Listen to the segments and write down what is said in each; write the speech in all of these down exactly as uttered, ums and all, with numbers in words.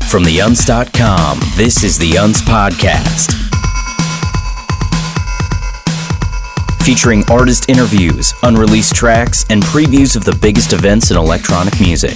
From the unz dot com, this is the Unz Podcast. Featuring artist interviews, unreleased tracks, and previews of the biggest events in electronic music.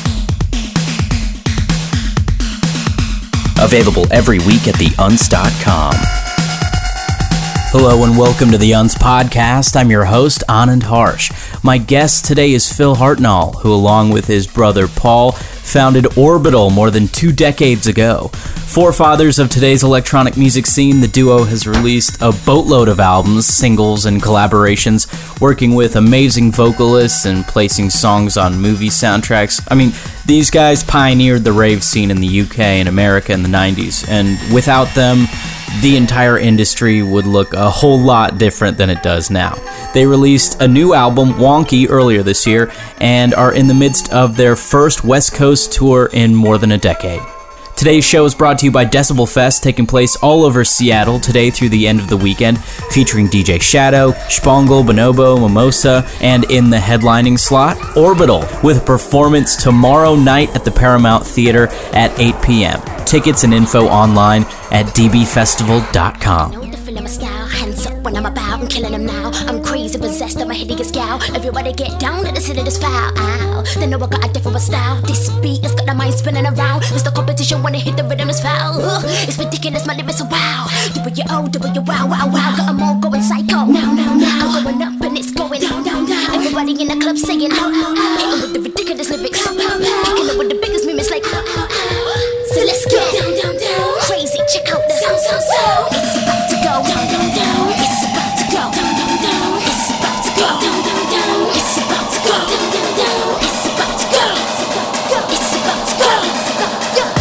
Available every week at the unz dot com. Hello and welcome to the Unz Podcast. I'm your host, Anand Harsh. My guest today is Phil Hartnell, who along with his brother Paul, founded Orbital more than two decades ago. Forefathers of today's electronic music scene, the duo has released a boatload of albums, singles, and collaborations, working with amazing vocalists and placing songs on movie soundtracks. I mean, these guys pioneered the rave scene in the U K and America in the nineties, and without them, the entire industry would look a whole lot different than it does now. They released a new album, Wonky, earlier this year, and are in the midst of their first West Coast tour in more than a decade. Today's show is brought to you by Decibel Fest, taking place all over Seattle today through the end of the weekend, featuring D J Shadow, Spangle, Bonobo, Mimosa, and in the headlining slot, Orbital, with a performance tomorrow night at the Paramount Theater at eight p.m. Tickets and info online at d b festival dot com. Hands up when I'm about, I'm killing them now. I'm crazy, possessed, I'm a hideous gal. Everybody get down at the city this foul. Ow. They know I got a different style. This beat has got the mind spinning around. It's the competition when they hit the rhythm is foul. Ugh. It's ridiculous, my lyrics are wow. Do it your own, do it your wow, wow, wow. Got them all going psycho. Now, now, now. I'm going up and it's going down, down, down. Everybody in the club singing, ow, ow, ow. Hitting with the ridiculous lyrics. Pow, pow, pow. Picking up with the biggest movements like, ow, ow, ow. So let's get down, down, down. Crazy, check out the sound, sound, sound. It's about to go down, down, down. It's about to go down, down, down. It's about to go down, down, down. It's about to go down, down, down. It's about to go. It's about to go. It's about to go.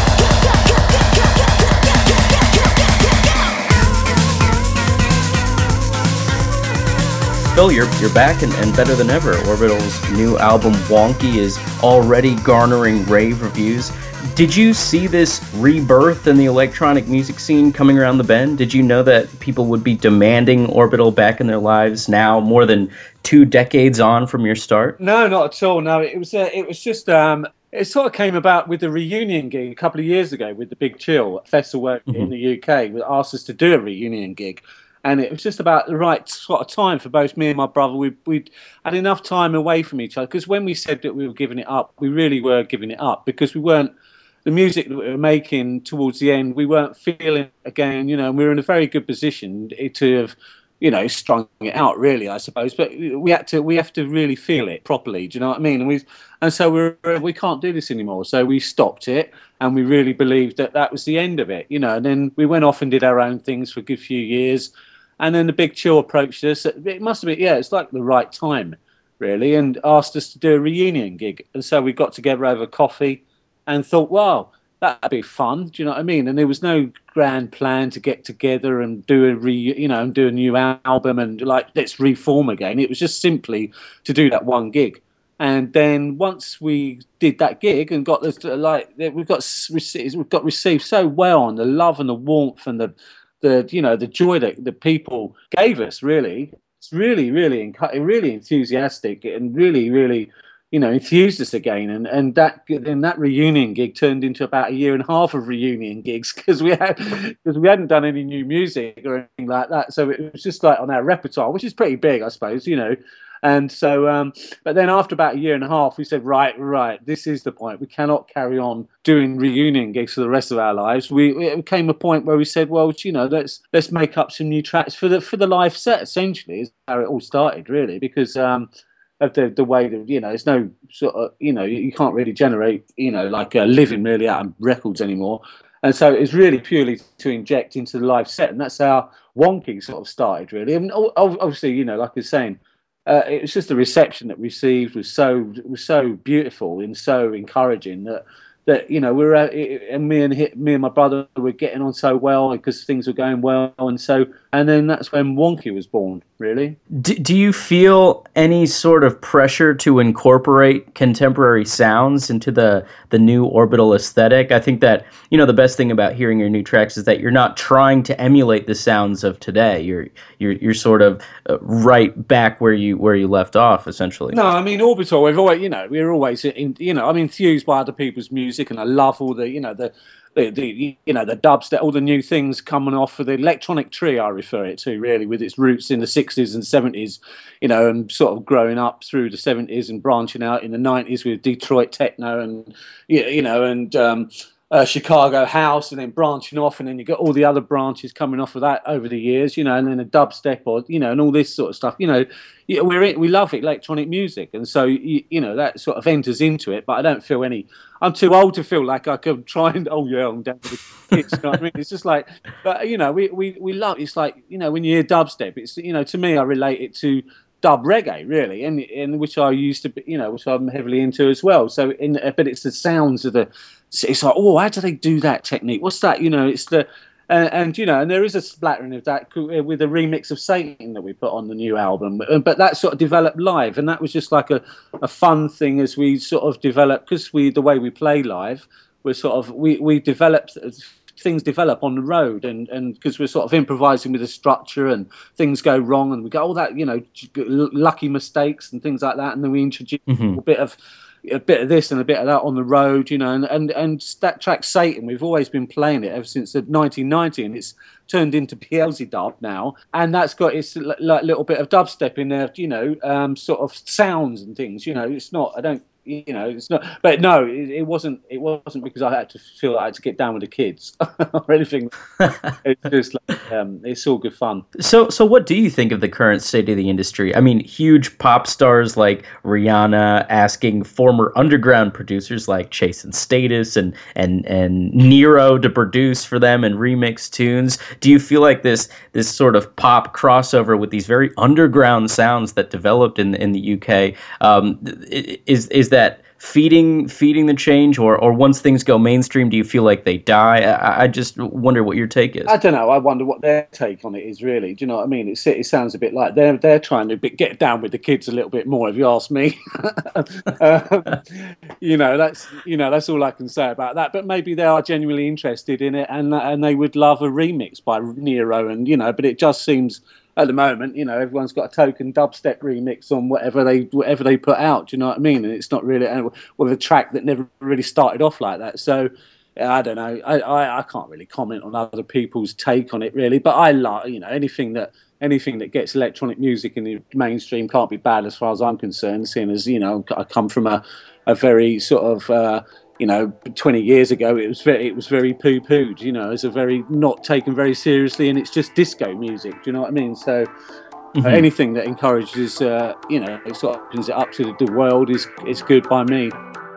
Phil, you're, you're back and, and better than ever. Orbital's new album, Wonky, is already garnering rave reviews. Did you see this rebirth in the electronic music scene coming around the bend? Did you know that people would be demanding Orbital back in their lives now, more than two decades on from your start? No, not at all. No, it was uh, it was just um, it sort of came about with the reunion gig a couple of years ago with the Big Chill festival mm-hmm. in the U K. They asked us to do a reunion gig. And it was just about the right sort of time for both me and my brother. We we'd had enough time away from each other, because when we said that we were giving it up, we really were giving it up, because we weren't, the music that we were making towards the end, we weren't feeling it again, you know, and we were in a very good position to have, you know, strung it out, really, I suppose. But we had to, we have to really feel it properly. Do you know what I mean? And we, and so we we're we can't do this anymore. So we stopped it, and we really believed that that was the end of it, you know. And then we went off and did our own things for a good few years. And then the Big Chill approached us. It must have been, yeah, it's like the right time, really, and asked us to do a reunion gig. And so we got together over coffee and thought, wow, that'd be fun. Do you know what I mean? And there was no grand plan to get together and do a re, you know, and do a new album and like, let's reform again. It was just simply to do that one gig. And then once we did that gig and got this, like, we've got we've got received so well, and the love and the warmth and the the you know the joy that the people gave us, really, it's really really really enthusiastic and really really you know enthused us again. And and that then that reunion gig turned into about a year and a half of reunion gigs, because we had because we hadn't done any new music or anything like that, so it was just like on our repertoire, which is pretty big, I suppose, you know. And so, um, but then after about a year and a half, we said, right, right, this is the point. We cannot carry on doing reunion gigs for the rest of our lives. We it came a point where we said, well, you know, let's let's make up some new tracks for the for the live set. Essentially, is how it all started, really, because um, of the the way that, you know, there's no sort of, you know, you can't really generate, you know, like a living really out of records anymore. And so it's really purely to inject into the live set, and that's how Wonky sort of started, really. I mean, obviously, you know, like I was saying. Uh, it was just the reception that we received was so was so beautiful and so encouraging that that you know we were uh, and me and me and my brother were getting on so well because things were going well, and so and then that's when Wonky was born, really. Do, do you feel any sort of pressure to incorporate contemporary sounds into the the new Orbital aesthetic? I think that, you know, the best thing about hearing your new tracks is that you're not trying to emulate the sounds of today. You're you're you're sort of uh, right back where you where you left off, essentially. No, I mean Orbital. We've always, you know, we're always in, you know, I'm enthused by other people's music, and I love all the, you know, the the, the you know the dubstep, all the new things coming off of the electronic tree. I refer it to really, with its roots in the sixties and seventies, you know, and sort of growing up through the seventies and branching out in the nineties with Detroit techno and you know and um, uh, Chicago house, and then branching off, and then you got all the other branches coming off of that over the years, you know, and then a dubstep or you know, and all this sort of stuff, you know. Yeah, we're in, we love electronic music, and so you, you know that sort of enters into it. But I don't feel any. I'm too old to feel like I could try and oh yeah, I'm down with the kids. You know what I mean? It's just like, but you know, we, we, we love. It's like you know when you hear dubstep, it's you know to me I relate it to dub reggae really, and in which I used to be, you know, which I'm heavily into as well. So in but it's the sounds of the. It's like oh, how do they do that technique? What's that? You know, it's the. Uh, and you know, and there is a splattering of that with a remix of Satan that we put on the new album, but that sort of developed live, and that was just like a, a fun thing as we sort of developed because we the way we play live, we're sort of we we developed things develop on the road, and and because we're sort of improvising with the structure, and things go wrong, and we go all that you know lucky mistakes and things like that, and then we introduce mm-hmm. a bit of. a bit of this and a bit of that on the road, you know, and, and, and that track Satan, we've always been playing it ever since nineteen ninety, and it's turned into Beelzebub now, and that's got its like little bit of dubstep in there, you know, um, sort of sounds and things, you know, it's not, I don't, you know, it's not, but no, it, it wasn't, it wasn't because I had to feel like I had to get down with the kids or anything. It's just like, um, it's all good fun. So, so what do you think of the current state of the industry? I mean, huge pop stars like Rihanna asking former underground producers like Chase and Status and, and, and Nero to produce for them and remix tunes. Do you feel like this, this sort of pop crossover with these very underground sounds that developed in, in the U K, um, is, is that that feeding feeding the change, or or once things go mainstream, do you feel like they die? I, I just wonder what your take is. I don't know. I wonder what their take on it is really. Do you know what I mean? It, it sounds a bit like they're they're trying to get down with the kids a little bit more, if you ask me. um, you know, that's you know that's all I can say about that. But maybe they are genuinely interested in it, and and they would love a remix by Nero, and you know. But it just seems. At the moment, you know, everyone's got a token dubstep remix on whatever they whatever they put out. Do you know what I mean? And it's not really with a track that never really started off like that. So I don't know. I, I, I can't really comment on other people's take on it really. But I like you know anything that anything that gets electronic music in the mainstream can't be bad as far as I'm concerned. Seeing as you know I come from a a very sort of. Uh, You know, twenty years ago, it was very, it was very poo-pooed. You know, it's a very not taken very seriously, and it's just disco music. Do you know what I mean? So, mm-hmm. uh, anything that encourages, uh, you know, it sort of opens it up to the world is is good by me.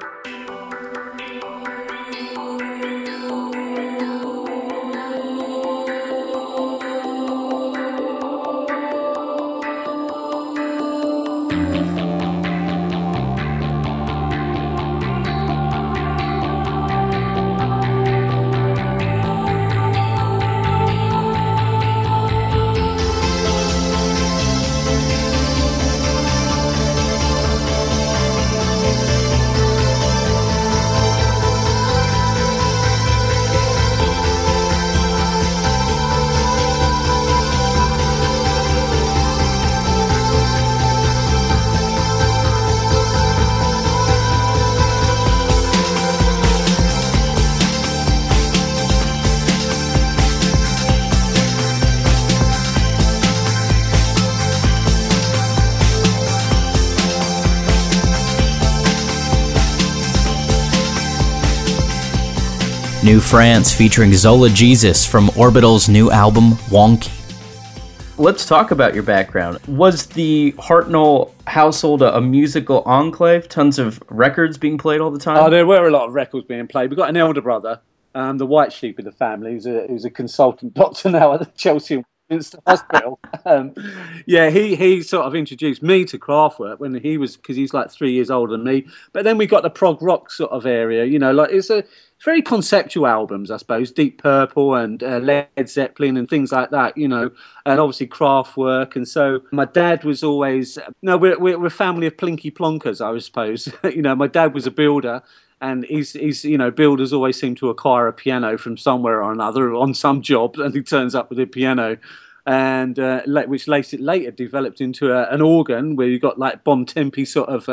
New France featuring Zola Jesus from Orbital's new album, Wonky. Let's talk about your background. Was the Hartnell household a, a musical enclave? Tons of records being played all the time? Oh, there were a lot of records being played. We've got an elder brother, um, the white sheep of the family, who's a, who's a consultant doctor now at the Chelsea Hospital. um, yeah, he he sort of introduced me to Kraftwerk when he was, because he's like three years older than me. But then we got the prog rock sort of area, you know, like it's a very conceptual albums, I suppose, Deep Purple and uh, Led Zeppelin and things like that, you know, and obviously Kraftwerk. And so my dad was always, no, we're, we're a family of plinky plonkers, I suppose. You know, my dad was a builder. And he's, he's, you know, builders always seem to acquire a piano from somewhere or another on some job, and he turns up with a piano, and uh, which later, later developed into a, an organ where you got like Bon Tempi sort of um,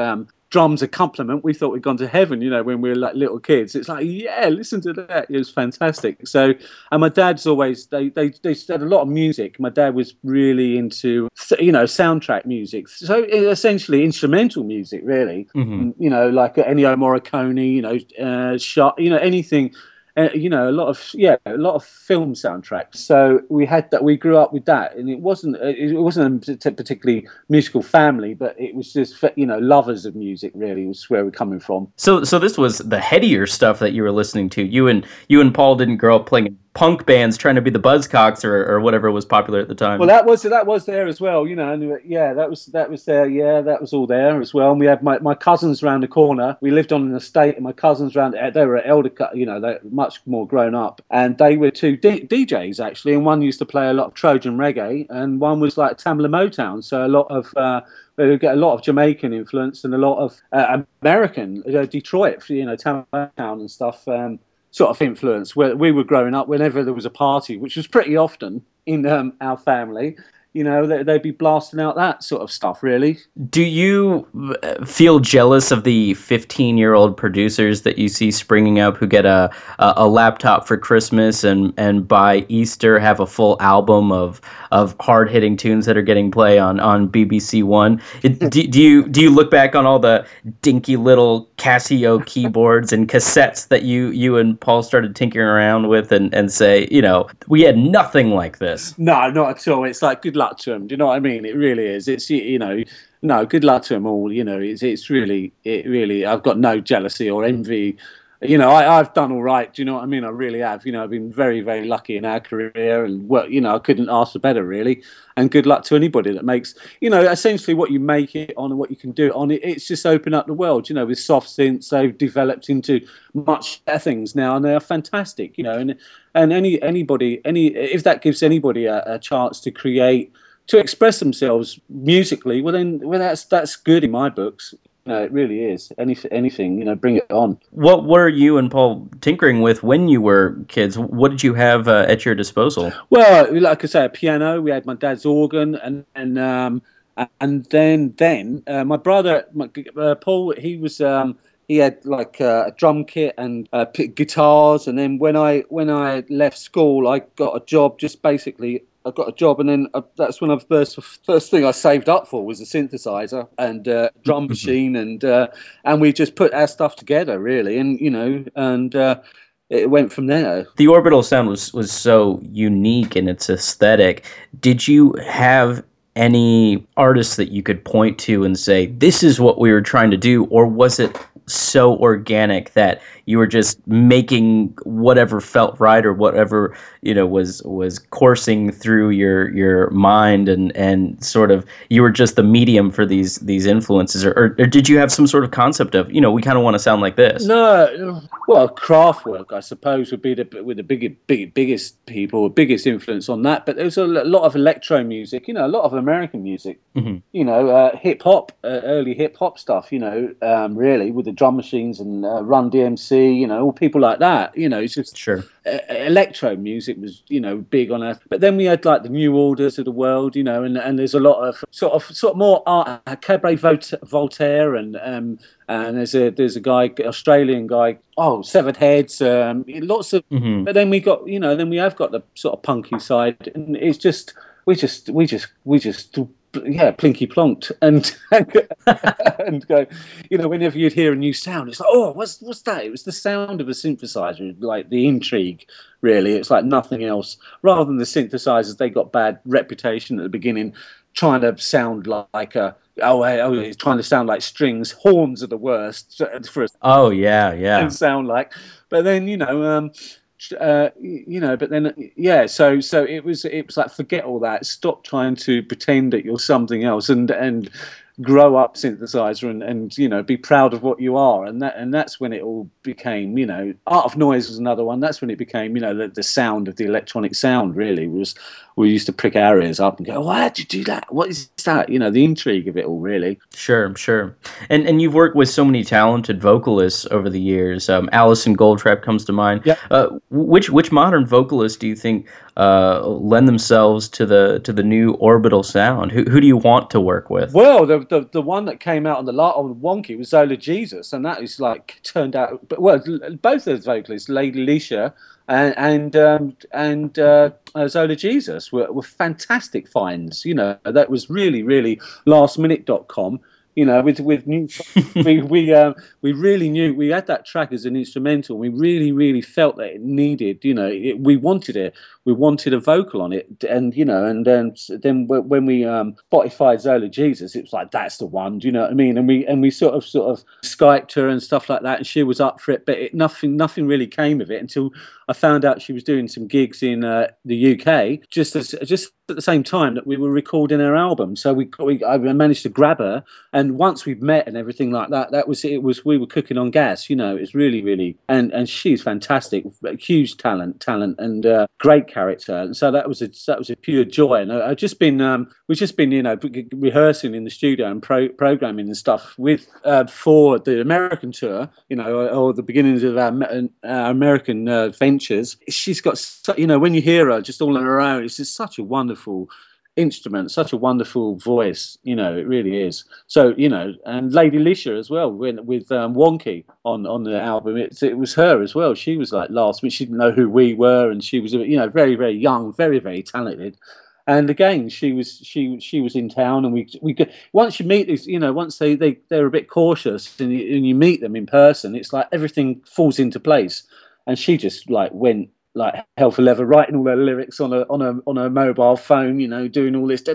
drums accompaniment, we thought we'd gone to heaven, you know, when we were like little kids. It's like, yeah, listen to that. It was fantastic. So, and my dad's always, they, they, they had a lot of music. My dad was really into, you know, soundtrack music. So essentially instrumental music, really, mm-hmm. you know, like Ennio Morricone, you know, uh, shot, you know, anything. Uh, you know, a lot of yeah, a lot of film soundtracks. So we had that. We grew up with that, and it wasn't it wasn't a particularly musical family, but it was just, you know, lovers of music. Really, was where we're coming from. So, so this was the headier stuff that you were listening to. You and you and Paul didn't grow up playing punk bands trying to be the Buzzcocks or, or whatever was popular at the time. Well, that was that was there as well, you know. And yeah, that was that was there. Yeah, that was all there as well. And we had my, my cousins around the corner. We lived on an estate, and my cousins around they were elder, you know, they were much more grown up, and they were two D- DJs actually. And one used to play a lot of Trojan reggae, and one was like Tamla Motown. So a lot of uh, we get a lot of Jamaican influence and a lot of uh, American, uh, Detroit, you know, Tamla Motown and stuff. Um, sort of influence where we were growing up. Whenever there was a party, which was pretty often in um, our family, you know, they, they'd be blasting out that sort of stuff, really. Do you feel jealous of the fifteen-year-old producers that you see springing up who get a, a, a laptop for Christmas and, and by Easter have a full album of of hard-hitting tunes that are getting play on, on B B C One? It, do, do you do you look back on all the dinky little Casio keyboards and cassettes that you you and Paul started tinkering around with and, and say, you know, we had nothing like this? No, not at all. It's like, good luck to them. Do you know what I mean? It really is. It's, you know, no, good luck to them all. You know, it's it's really, it really, I've got no jealousy or envy. You know, I, I've done all right. Do you know what I mean? I really have. You know, I've been very, very lucky in our career, and well, you know, I couldn't ask for better, really. And good luck to anybody that makes, you know, essentially what you make it on and what you can do it on. It, it's just opened up the world. You know, with soft synths, they've developed into much better things now, and they are fantastic. You know, and and any anybody, any if that gives anybody a, a chance to create, to express themselves musically, well then, well that's that's good in my books. No, it really is. Any, anything, you know, bring it on. What were you and Paul tinkering with when you were kids? What did you have uh, at your disposal? Well, like I say, a piano. We had my dad's organ, and and um, and then then uh, my brother, my, uh, Paul, he was um, he had like uh, a drum kit and uh, guitars. And then when I when I left school, I got a job just basically. I got a job, and then uh, that's when I first first thing I saved up for was a synthesizer and uh, drum machine, and uh, and we just put our stuff together, really, and you know, and uh, it went from there. The Orbital sound was was so unique in its aesthetic. Did you have any artists that you could point to and say, this is what we were trying to do, or was it so organic that you were just making whatever felt right or whatever, you know, was was coursing through your your mind, and and sort of you were just the medium for these these influences, or, or, or did you have some sort of concept of, you know, we kind of want to sound like this? No, well, Kraftwerk, I suppose, would be the with the big, big biggest people, biggest influence on that. But there was a lot of electro music, you know, a lot of American music, mm-hmm. you know, uh, hip hop, uh, early hip hop stuff, you know, um, really with the drum machines and uh, Run D M C, you know, all people like that, you know, it's just sure. Uh, electro music was, you know, big on us. But then we had like the New Orders of the world, you know, and, and there's a lot of sort of sort of more art, uh, Cabaret Voltaire, and um, and there's a there's a guy, Australian guy, oh, Severed Heads, um, lots of. Mm-hmm. But then we got, you know, then we have got the sort of punky side, and it's just we just we just we just. Yeah, plinky plonked and and go, you know, whenever you'd hear a new sound, it's like, oh, what's what's that? It was the sound of a synthesizer, like the intrigue. Really, it's like nothing else. Rather than the synthesizers, they got bad reputation at the beginning, trying to sound like a oh, oh, it's trying to sound like strings. Horns are the worst for us. Oh yeah, yeah. Sound like, but then you know. um Uh, you know, but then yeah, so so it was it was like, forget all that, stop trying to pretend that you're something else, and and grow up, synthesizer, and and you know, be proud of what you are, and that and that's when it all became, you know, Art of Noise was another one. That's when it became, you know, the, the sound of the electronic sound really was we used to prick our ears up and go, why did you do that? What is that? You know, the intrigue of it all, really. Sure, sure. And and you've worked with so many talented vocalists over the years. Um, Alison Goldtrap comes to mind. Yep. Uh, which which modern vocalists do you think uh, lend themselves to the to the new Orbital sound? Who who do you want to work with? Well, the the, the one that came out on the lot on Wonky was Zola Jesus, and that is like turned out. Well, both those vocalists, Lady Leisha and and um, and uh, uh, Zola Jesus, were, were fantastic finds. You know, that was really really last minute dot com. You know, with with new, we we um, we really knew we had that track as an instrumental. We really really felt that it needed. You know, it, we wanted it. We wanted a vocal on it, and you know, and then then when we um, Spotified Zola Jesus, it was like that's the one. Do you know what I mean? And we and we sort of sort of Skyped her and stuff like that, and she was up for it. But it, nothing nothing really came of it until I found out she was doing some gigs in uh, the U K just as just at the same time that we were recording her album. So we, we I managed to grab her, and once we've met and everything like that, that was it. Was we were cooking on gas, you know. It's really really and and she's fantastic, huge talent, talent, and uh, great character. And so that was a that was a pure joy. And I, I've just been um, we've just been you know rehearsing in the studio and pro- programming and stuff with uh, for the American tour, you know, or, or the beginnings of our, our American uh, ventures. She's got, you know, when you hear her just all on her own, it's just such a wonderful instrument, such a wonderful voice, you know, it really is. So, you know, and Lady Leisha as well, when, with um, Wonky on, on the album, it, it was her as well. She was like last minute, she didn't know who we were, and she was, you know, very, very young, very, very talented. And again, she was she she was in town, and we we could, once you meet these, you know, once they they they're a bit cautious, and you, and you meet them in person, it's like everything falls into place. And she just like went like hell for leather, writing all her lyrics on a on a on a mobile phone, you know, doing all this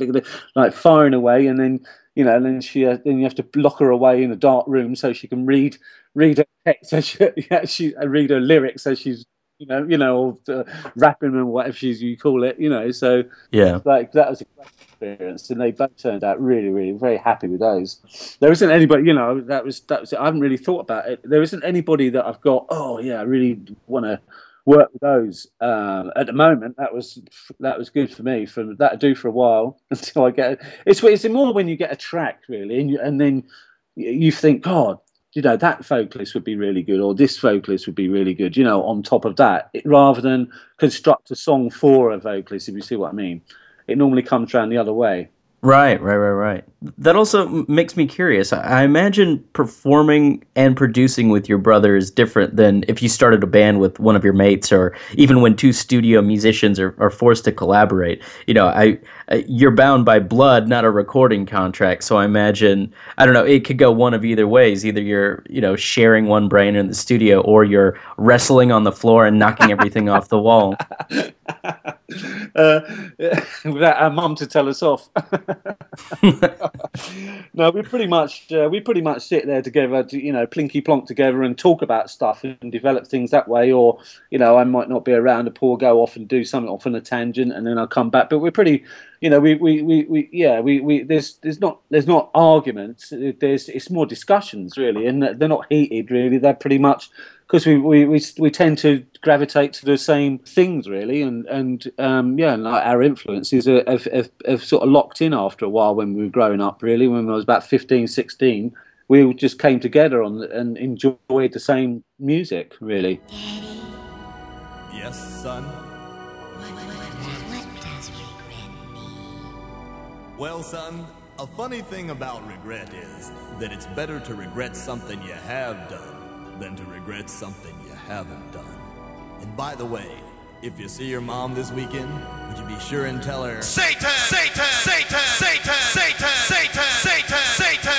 like firing away, and then you know, and then she uh, then you have to lock her away in a dark room so she can read read her text, so she, yeah, she read her lyrics, so she's. You know, you know, or uh, rapping and whatever she's you call it, you know. So yeah, like that was a great experience, and they both turned out really, really very happy with those. There isn't anybody, you know, that was that was. I haven't really thought about it. There isn't anybody that I've got. Oh yeah, I really want to work with those um, at the moment. That was that was good for me. For that'll do for a while until I get. It's it's more when you get a track really, and you, and then you think, God. You know, that vocalist would be really good, or this vocalist would be really good, you know, on top of that, it, rather than construct a song for a vocalist, if you see what I mean. It normally comes around the other way. Right, right, right, right. That also makes me curious. I imagine performing and producing with your brother is different than if you started a band with one of your mates, or even when two studio musicians are, are forced to collaborate. You know, I, I you're bound by blood, not a recording contract. So I imagine, I don't know, it could go one of either ways. Either you're, you know, sharing one brain in the studio, or you're wrestling on the floor and knocking everything off the wall. Uh, without our mum to tell us off. No, we pretty much uh, we pretty much sit there together, to, you know, plinky plonk together and talk about stuff and develop things that way. Or, you know, I might not be around, Paul go off and do something off on a tangent, and then I'll come back. But we're pretty, you know, we we, we, we yeah, we, we there's there's not there's not arguments. There's it's more discussions really, and they're not heated really. They're pretty much. Because we, we, we, we tend to gravitate to the same things, really, and and um, yeah, and like our influences are, have, have, have sort of locked in after a while when we were growing up, really. When I was about fifteen, sixteen, we just came together on and enjoyed the same music, really. Daddy. Yes, son? What, what, what does regret mean? Well, son, a funny thing about regret is that it's better to regret something you have done than to regret something you haven't done. And by the way, if you see your mom this weekend, would you be sure and tell her Satan! Satan! Satan! Satan! Satan! Satan! Satan! Satan!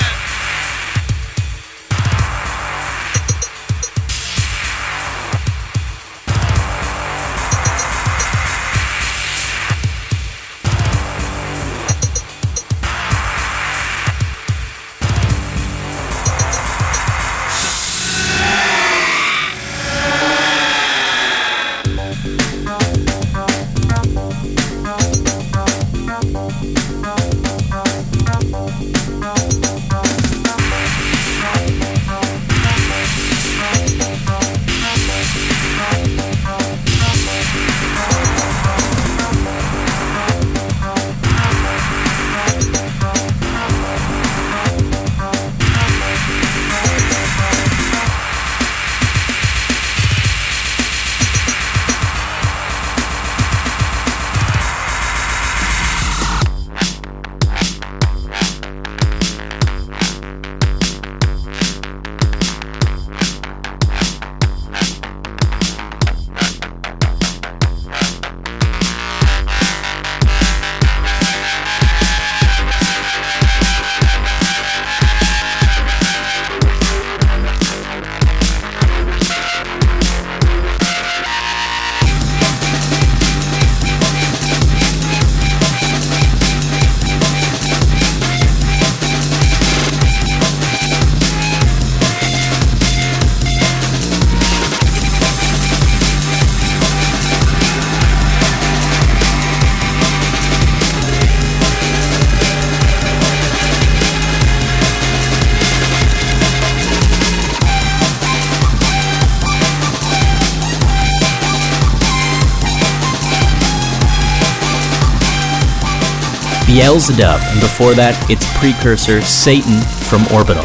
Beelzebub, and before that, its precursor, Satan from Orbital.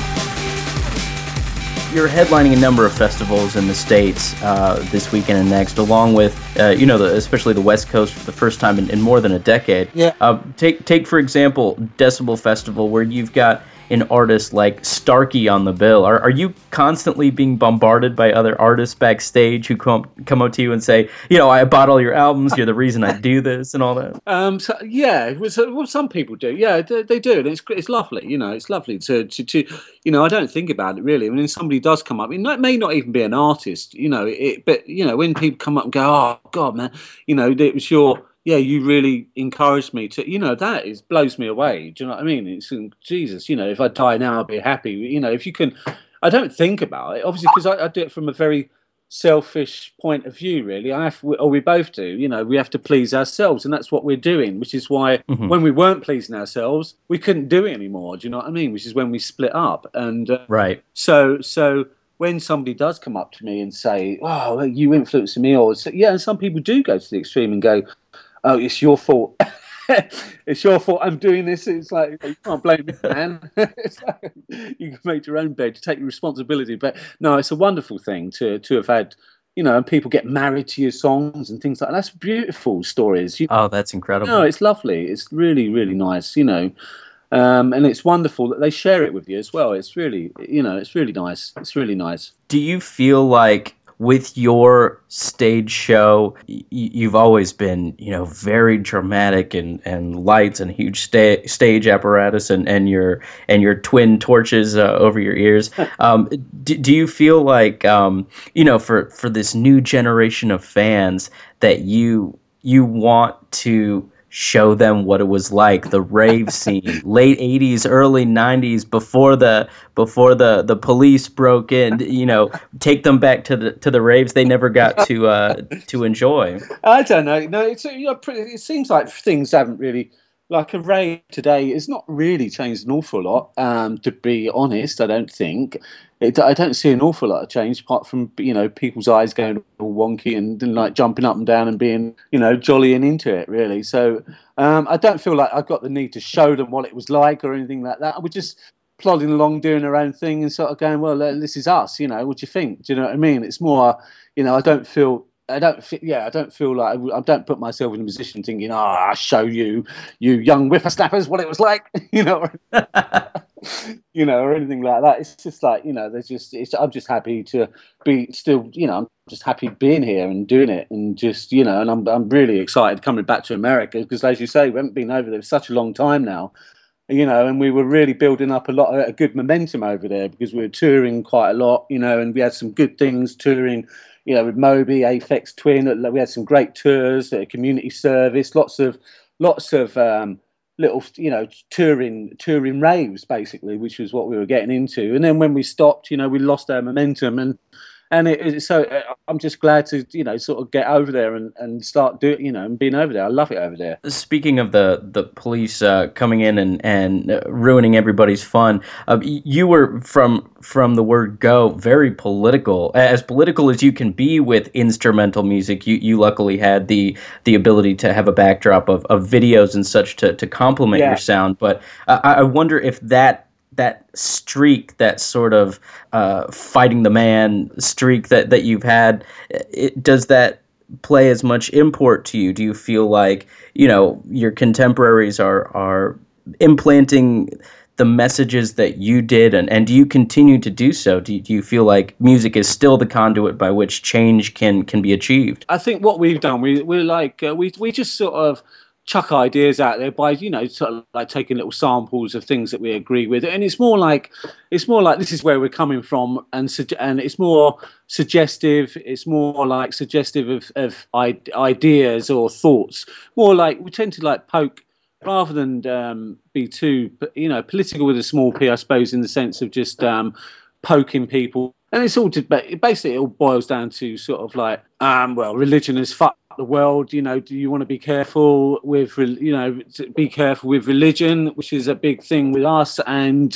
You're headlining a number of festivals in the States uh, this weekend and next, along with, uh, you know, the, especially the West Coast for the first time in, in more than a decade. Yeah. Uh, take, take for example, Decibel Festival, where you've got an artist like Starkey on the bill. Are are you constantly being bombarded by other artists backstage who come come up to you and say, you know, I bought all your albums, you're the reason I do this, and all that? Um, so, yeah, it was, uh, well, some people do. Yeah, they, they do, and it's it's lovely. You know, it's lovely to, to to you know. I don't think about it really. I mean, somebody does come up. It may not even be an artist, you know. It, but you know, when people come up and go, "Oh God, man," you know, it was your. Yeah, you really encouraged me to, you know, that is blows me away. Do you know what I mean? It's Jesus, you know, if I die now, I'll be happy. You know, if you can, I don't think about it, obviously, because I, I do it from a very selfish point of view, really. I have, or we both do, you know, we have to please ourselves, and that's what we're doing, which is why mm-hmm. when we weren't pleasing ourselves, we couldn't do it anymore. Do you know what I mean? Which is when we split up. And uh, right. So, so. When somebody does come up to me and say, "Oh, you influenced me," or yeah, and some people do go to the extreme and go, "Oh, it's your fault. It's your fault. I'm doing this." It's like, you can't blame me, man. It's like, you can make your own bed to take your responsibility. But no, it's a wonderful thing to to have had. You know, and people get married to your songs and things like that. That's beautiful stories. You, oh, that's incredible. No, it's lovely. It's really, really nice. You know. Um, and it's wonderful that they share it with you as well. It's really, you know, it's really nice. It's really nice. Do you feel like with your stage show, y- you've always been, you know, very dramatic and, and lights and huge sta- stage apparatus and, and your and your twin torches uh, over your ears? Um, do, do you feel like, um, you know, for, for this new generation of fans that you you want to show them what it was like, the rave scene, late eighties, early nineties, before the before the, the police broke in, you know, take them back to the to the raves they never got to uh, to enjoy? I don't know. No, it's you know, it seems like things haven't really, like a rave today has not really changed an awful lot. Um, to be honest, I don't think. It, I don't see an awful lot of change apart from, you know, people's eyes going all wonky and, and like jumping up and down and being, you know, jolly and into it, really. So um, I don't feel like I've got the need to show them what it was like or anything like that. I was just plodding along doing our own thing and sort of going, well, this is us, you know, what do you think? Do you know what I mean? It's more, you know, I don't feel... I don't feel, yeah, I don't feel like, I don't put myself in a position thinking, oh, I'll show you, you young whippersnappers, what it was like, you know, you know, or anything like that. It's just like, you know, there's just, it's, I'm just happy to be still, you know, I'm just happy being here and doing it and just, you know, and I'm, I'm really excited coming back to America because, as you say, we haven't been over there for such a long time now. You know, and we were really building up a lot of a good momentum over there because we were touring quite a lot, you know, and we had some good things touring, you know, with Moby, Aphex Twin. We had some great tours, uh, community service, lots of, lots of um, little, you know, touring, touring raves, basically, which was what we were getting into. And then when we stopped, you know, we lost our momentum, and and it, it, so I'm just glad to, you know, sort of get over there and, and start doing, you know, and being over there. I love it over there. Speaking of the the police uh, coming in and and uh, ruining everybody's fun, uh, you were from from the word go very political, as political as you can be with instrumental music. You you luckily had the the ability to have a backdrop of, of videos and such to to complement yeah. your sound. But uh, I wonder if that. that streak, that sort of uh, fighting the man streak that, that you've had, it, does that play as much import to you? Do you feel like, you know, your contemporaries are are implanting the messages that you did, and, and do you continue to do so? Do you, do you feel like music is still the conduit by which change can, can be achieved? I think what we've done, we, we're like, uh, we we just sort of chuck ideas out there by, you know, sort of like taking little samples of things that we agree with, and it's more like it's more like this is where we're coming from, and and it's more suggestive. It's more like suggestive of of ideas or thoughts. More like we tend to like poke rather than um, be too, you know, political with a small p, I suppose, in the sense of just um, poking people. And it's all just, basically it all boils down to sort of like, um, well, religion is fucked the world, you know, do you want to be careful with, you know, be careful with religion, which is a big thing with us, and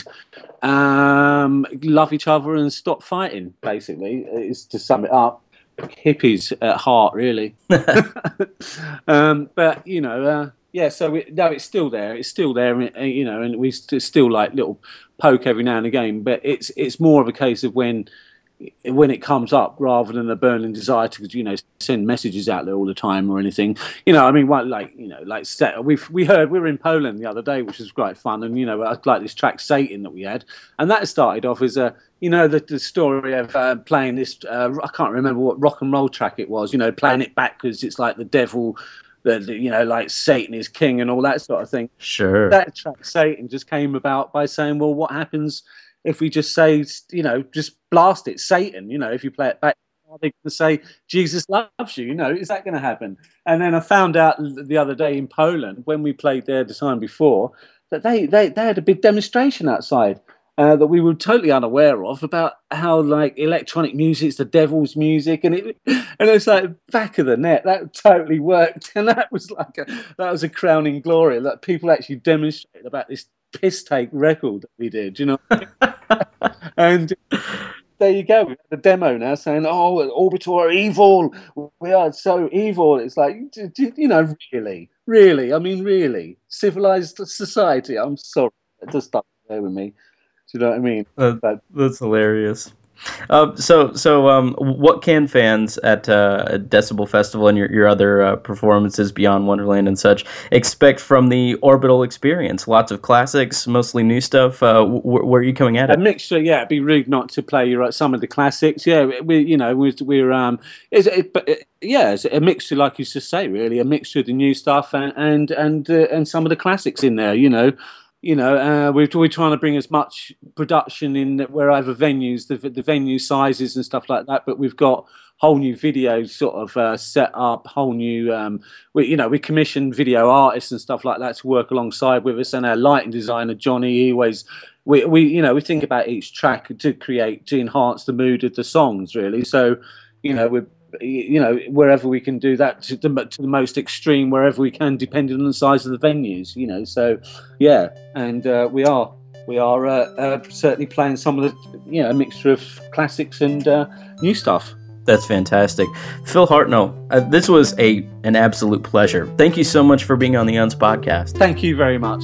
um, love each other and stop fighting, basically, is to sum it up. Hippies at heart, really. um, but, you know, uh, yeah. So we, no, it's still there. It's still there, you know, and we st- still like little poke every now and again. But it's it's more of a case of when when it comes up rather than a burning desire to, you know, send messages out there all the time or anything. You know, I mean, well, like, you know, like we've we heard we were in Poland the other day, which was quite fun, and you know, like this track Satan that we had, and that started off as a, you know, the, the story of uh, playing this. Uh, I can't remember what rock and roll track it was. You know, playing it backwards. It's like the devil. The, the, you know, like Satan is king and all that sort of thing. Sure. That track Satan just came about by saying, well, what happens if we just say, you know, just blast it, Satan, you know, if you play it back, are they going to say, Jesus loves you? You know, is that going to happen? And then I found out the other day in Poland, when we played there the time before, that they, they, they had a big demonstration outside uh, that we were totally unaware of, about how, like, electronic music's the devil's music. And it and it's like, back of the net, that totally worked. And that was like a, that was a crowning glory, that people actually demonstrated about this piss take record that we did, you know. And there you go, we have a demo now saying, oh, Orbital are evil, we are so evil. It's like, you know, really really I mean, really, civilized society, I'm sorry, it just stuck there with me. Do you know what I mean? Uh, but, that's hilarious. Uh, so, so um, what can fans at uh, Decibel Festival and your, your other uh, performances beyond Wonderland and such expect from the Orbital experience? Lots of classics, mostly new stuff. Uh, wh- where are you coming at it? A mixture, yeah. It'd be rude not to play your, some of the classics. Yeah, we, you know, we're, we're um, is it, but it, yeah, it's a mixture, like you just say, really, a mixture of the new stuff and and and, uh, and some of the classics in there. You know. You know, uh, we're, we're trying to bring as much production in wherever venues, the, the venue sizes and stuff like that. But we've got whole new videos sort of uh, set up, whole new, um, we, you know, we commission video artists and stuff like that to work alongside with us. And our lighting designer, Johnny, he always, we, we, you know, we think about each track to create, to enhance the mood of the songs, really. So, you know, we're, you know, wherever we can do that to the, to the most extreme, wherever we can, depending on the size of the venues, you know. So, yeah, and uh, we are we are uh, uh, certainly playing some of the, you know, a mixture of classics and uh, new stuff. That's fantastic. Phil Hartnell, uh, this was a an absolute pleasure. Thank you so much for being on the U N S podcast. Thank you very much.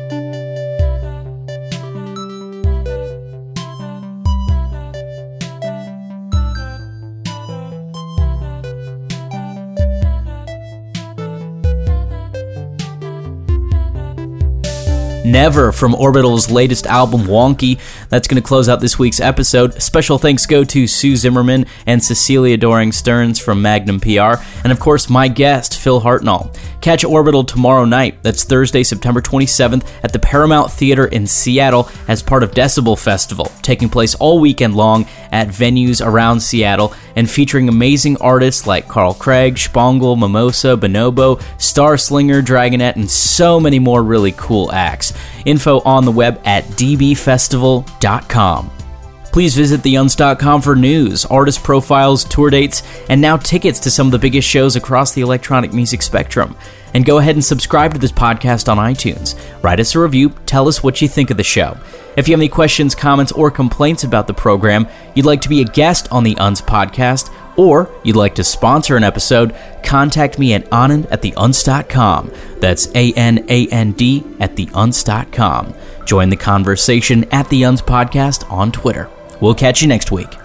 Never from Orbital's latest album, Wonky. That's going to close out this week's episode. Special thanks go to Sue Zimmerman and Cecilia Doring Stearns from Magnum P R, and of course my guest, Phil Hartnell. Catch Orbital tomorrow night, that's Thursday, September twenty-seventh, at the Paramount Theater in Seattle as part of Decibel Festival, taking place all weekend long at venues around Seattle and featuring amazing artists like Carl Craig, Spangle, Mimosa, Bonobo, Star Slinger, Dragonette, and so many more really cool acts. Info on the web at d b festival dot com. Please visit the uns dot com for news, artist profiles, tour dates, and now tickets to some of the biggest shows across the electronic music spectrum. And go ahead and subscribe to this podcast on iTunes. Write us a review, tell us what you think of the show. If you have any questions, comments, or complaints about the program, you'd like to be a guest on the U N S podcast, or you'd like to sponsor an episode, contact me at anand at the uns dot com. That's A N A N D at the uns dot com. Join the conversation at the U N S podcast on Twitter. We'll catch you next week.